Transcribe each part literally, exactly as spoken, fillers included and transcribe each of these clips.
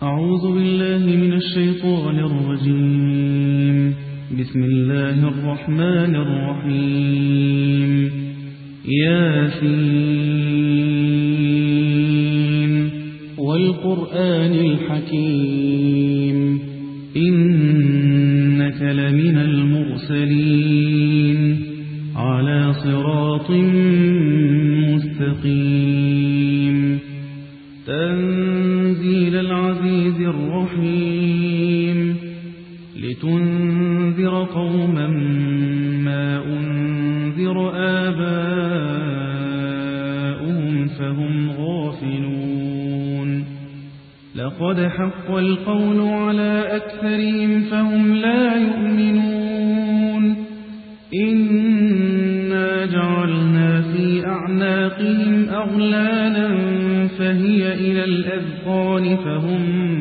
أعوذ بالله من الشيطان الرجيم. بسم الله الرحمن الرحيم. ياسين والقرآن الحكيم إنك لمن المرسلين على صراط مستقيم تنزيل العزيز الرحيم لتنذر قوما ما أنذر آباؤهم فهم غافلون لقد حق القول على أكثرهم فهم لا يؤمنون إنا جعلنا في أعناقهم أغلالا فهي إلى الأذقان فهم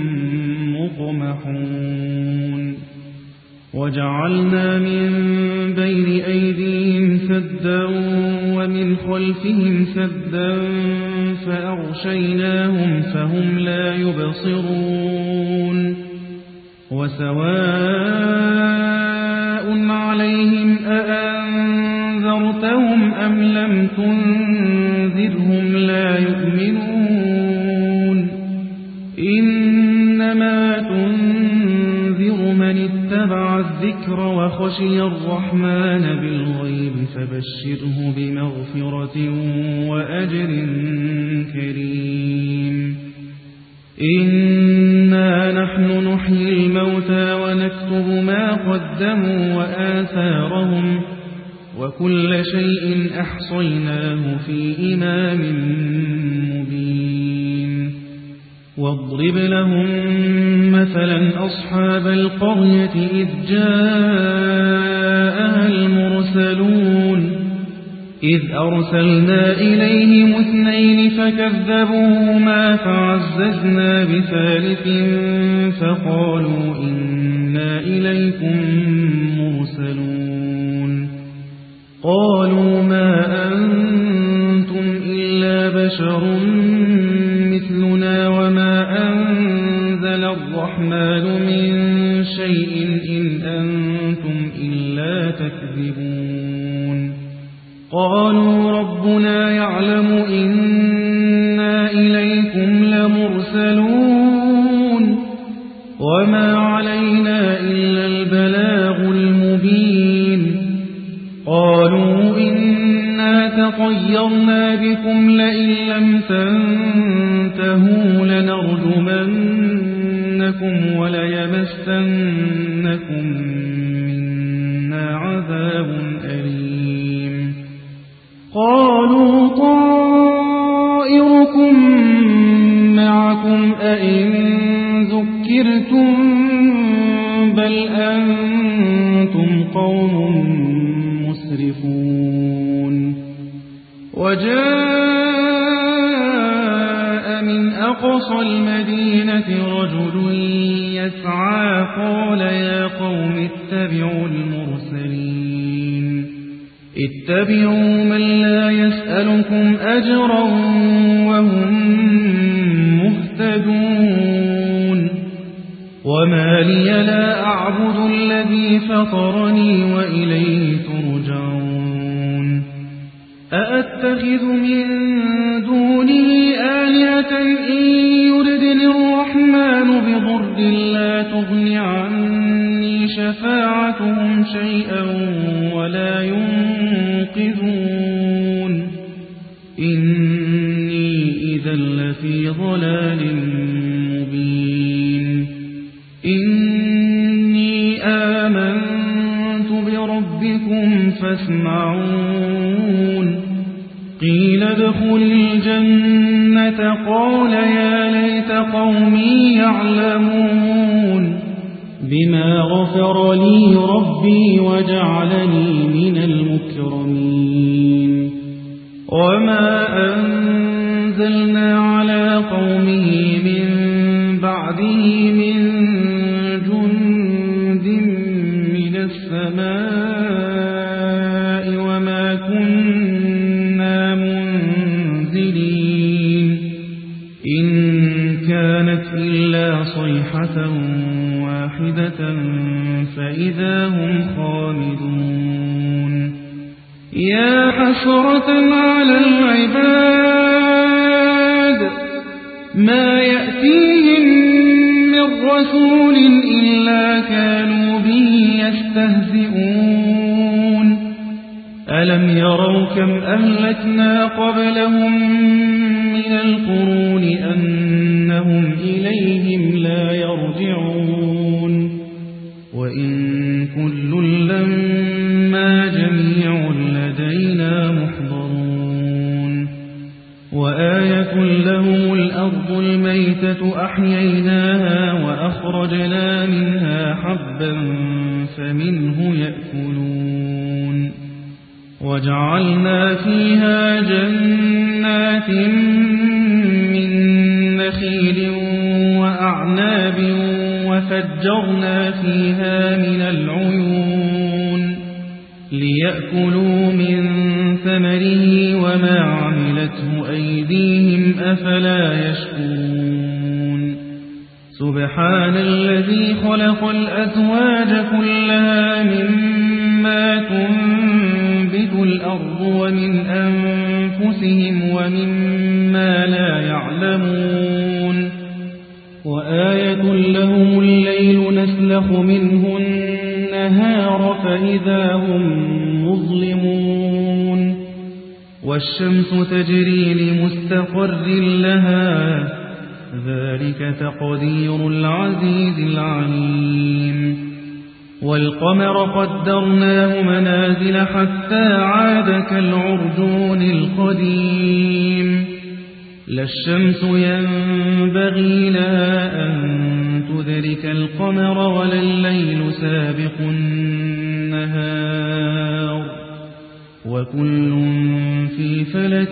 مقمحون وجعلنا من بين أيديهم سدا ومن خلفهم سدا فأغشيناهم فهم لا يبصرون وسواء عليهم أأنذرتهم أم لم تنذرهم لا يؤمنون إنما تنذر من اتبع الذكر وخشي الرحمن بالغيب فبشره بمغفرة وأجر كريم إنا نحن نحيي الموتى ونكتب ما قدموا وآثارهم وكل شيء أحصيناه في إمام مبين واضرب لهم مثلا أصحاب القرية إذ جاءها المرسلون إذ أرسلنا إليهم اثنين فكذبوهما فعززنا بثالث فقالوا إنا إليكم مرسلون قالوا ما أنتم إلا بشر مثلنا وما أنزل الرحمن من شيء إن أنتم إلا تكذبون قالوا ربنا يعلم إنا إليكم لمرسلون وما علينا إلا البلاغ المبين قالوا إنا تطيرنا بكم لئن لم تنتهوا لنرجمنكم وليمسنكم منا عذاب أليم قالوا طائركم معكم أئن ذكرتم بل أنتم قوم مسرفون وجاء من أقصى المدينة رجل يسعى قال يا قوم اتبعوا المرسلين اتبعوا من لا يسألكم أجرا وهم مهتدون وما لي لا أعبد الذي فطرني وإليه ترجعون أأتخذ من دونه آلهة إن يردني الرحمن بضر لا تغن عني شفاعتهم شيئا ولا ينقذون إني إذا لفي ضلال مبين إني آمنت بربكم فاسمعون قيل ادخل الجنة قال يا ليت قومي يعلمون بما غفر لي ربي وجعلني من المكرمين وما أنزلنا على قومه من بعده من جند من السماء وما كنا منزلين إن كانت إلا صيحة واحدة فإذا هم خامدون يا حسرة على العباد ما يأتيهم من رسول إلا كانوا به يستهزئون ألم يروا كم أهلكنا قبلهم من القرون أنهم إليهم لا يرجعون وإن كل لما جميع لدينا محضرون وآية لهم الأرض الميتة أحييناها وأخرجنا منها حبا فمنه يأكلون وجعلنا فيها جنات من نخيل وأعناب وفجرنا فيها من العيون ليأكلوا من ثمره وما عملته أيديهم أفلا يشكرون سبحان الذي خلق الأزواج كلها مما تنبت الأرض ومن أنفسهم ومما لا يعلمون وآية لهم الليل نسلخ منه النهار فإذا هم مظلمون والشمس تجري لمستقر لها ذلك تقدير العزيز العليم والقمر قدرناه منازل حتى عاد كالعرجون القديم لا الشمس ينبغي لها أن تدرك القمر ولا الليل سابق النهار وكل في فلك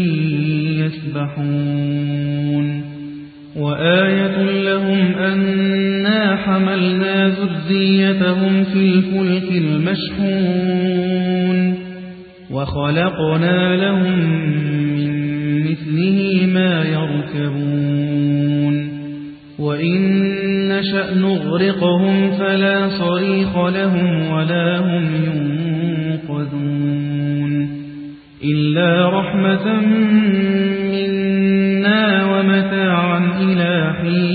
يسبحون وآية لهم أنا حملنا ذريتهم في الفلك المشحون وخلقنا لهم من مثله ما يركبون وإن نشأ نغرقهم فلا صريخ لهم ولا هم ينقذون إلا رحمة منا ومتاعا إلى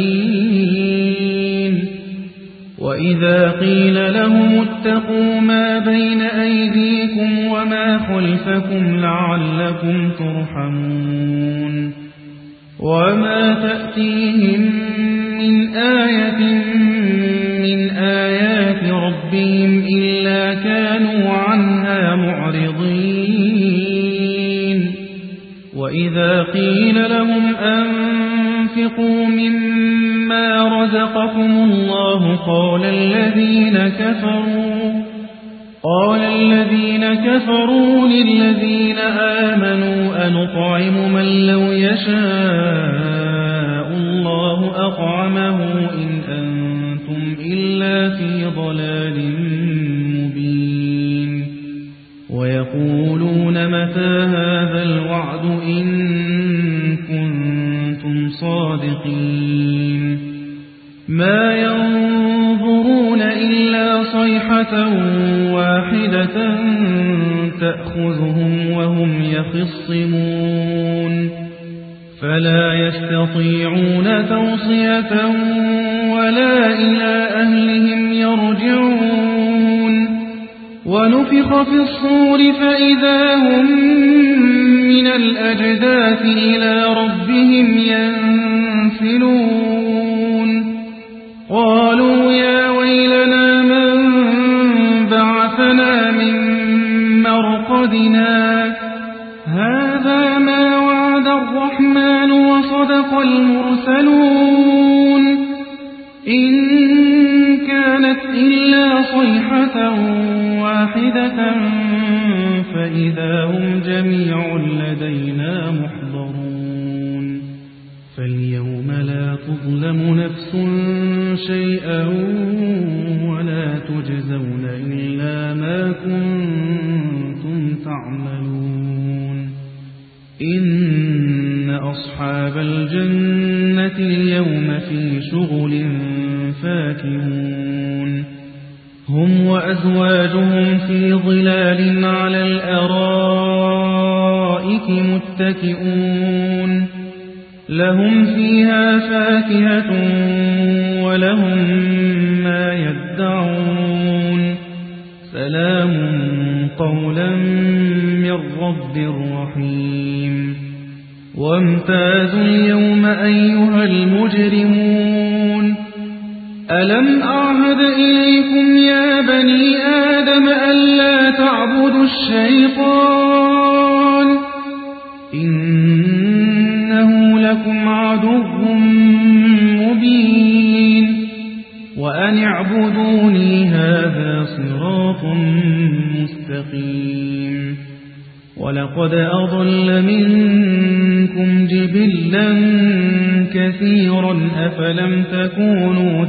حين وإذا قيل لهم اتقوا ما بين أيديكم وما خلفكم لعلكم ترحمون وما تأتيهم من آية من آيات ربهم إلا كانوا عنها معرضين وإذا قيل لهم أنفقوا مما رزقكم الله قال الذين كفروا قال الذين كفروا للذين آمنوا أنطعم من لو يشاء الله أطعمه إن أنتم إلا في ضلال مبين ويقولون متى هذا الوعد إن كنتم صادقين ما ينظرون إلا صيحة واحدة تأخذهم وهم يخصمون فلا يستطيعون توصية ولا إلى أهلهم يرجعون ونفخ في الصور فإذا هم من الأجداث إلى ربهم ينسلون قالوا يا ويلنا من بعثنا من مرقدنا هذا ما وعد الرحمن وصدق المرسلون إن كانت إلا صيحة واحدة فإذا هم جميع لدينا محضرون فاليوم لا تظلم نفس شيئا ولا تجزون إلا ما كنتم تعملون إن أصحاب الجنة الجنة اليوم في شغل فاكهون هم وأزواجهم في ظلال على الأرائك متكئون لهم فيها فاكهة ولهم ما يدعون سلام قولا من رب رحيم وامتازوا اليوم أيها المجرمون ألم أعهد إليكم يا بني آدم ألا تعبدوا الشيطان إنه لكم عدو مبين وأن اعبدوني هذا صراط مستقيم ولقد أضل منكم جبلا كثيرا أفلم تكونوا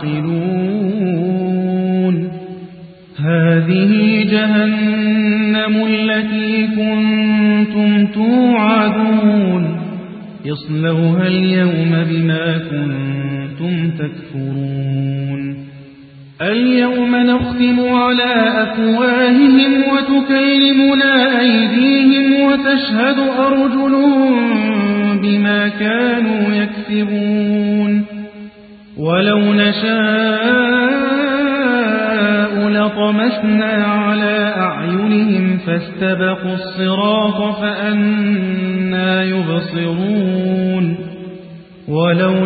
تعقلون هذه جهنم التي كنتم توعدون يصلوها اليوم بما كنتم تكفرون اليوم نختم على أفواههم وتكلمنا أيديهم وتشهد أرجلهم بما كانوا يكسبون ولو نشاء لطمسنا على أعينهم فاستبقوا الصراط فأنى يبصرون ولو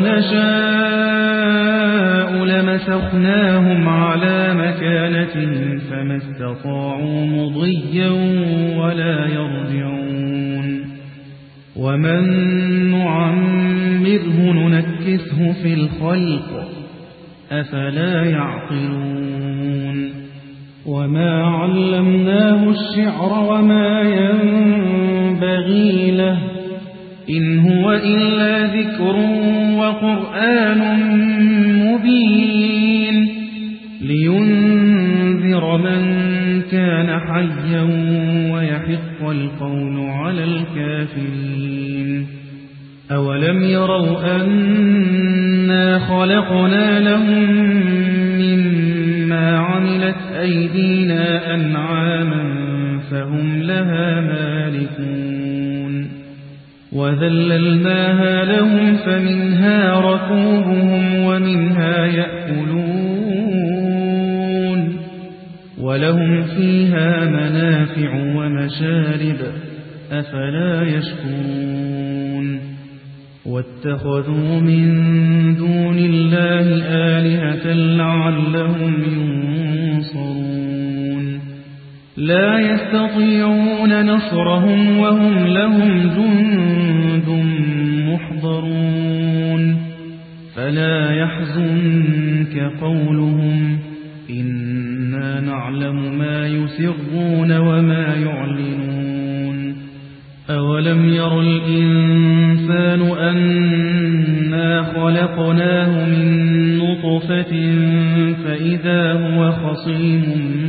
نشاء لمسخناهم على مكانتهم فما استطاعوا مضيا ولا يرجعون ومن نعمره ننكسه في الخلق أفلا يعقلون وما علمناه الشعر وما ينبغي له إن هو إلا ذكر وقرآن مبين لينذر من كان حيا ويحق القول على الكافرين أولم يروا أنا خلقنا لهم مما عملت أيدينا أنعاما فهم لها مالكون وذللناها لهم فمنها ركوبهم ومنها يأكلون ولهم فيها منافع ومشارب أفلا يشكرون واتخذوا من دون الله آلهة لعلهم ينصرون لا يستطيعون نصرهم وهم لهم جند محضرون فلا يحزنك قولهم إنا نعلم ما يسرون وما يعلنون أولم ير الإنسان أنا خلقناه من نطفة فإذا هو خصيم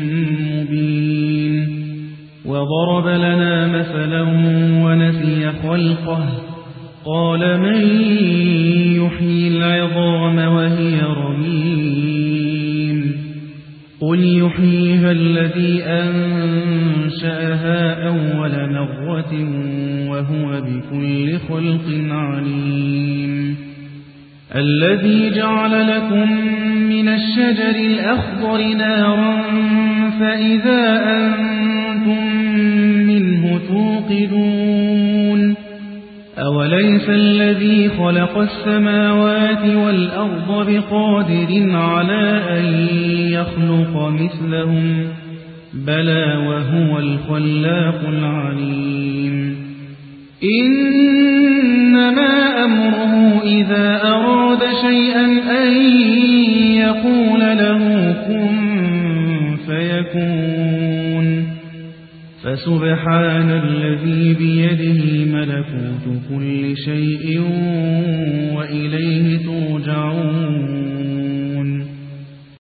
مبين وضرب لنا مثلا ونسي خلقه قال من يحيي العظام وهي رميم قل يحييها الذي أنشأها أول مرة وهو بكل خلق عليم الذي جعل لكم من الشجر الأخضر نارا فإذا أنتم منه توقدون أوليس الذي خلق السماوات والأرض بقادر على أن يخلق مثلهم بلى وهو الخلاق العليم إنما أمره إذا أراد شيئا أن يقول له كن فيكون فسبحان الذي بيده ملكوت كل شيء وإليه ترجعون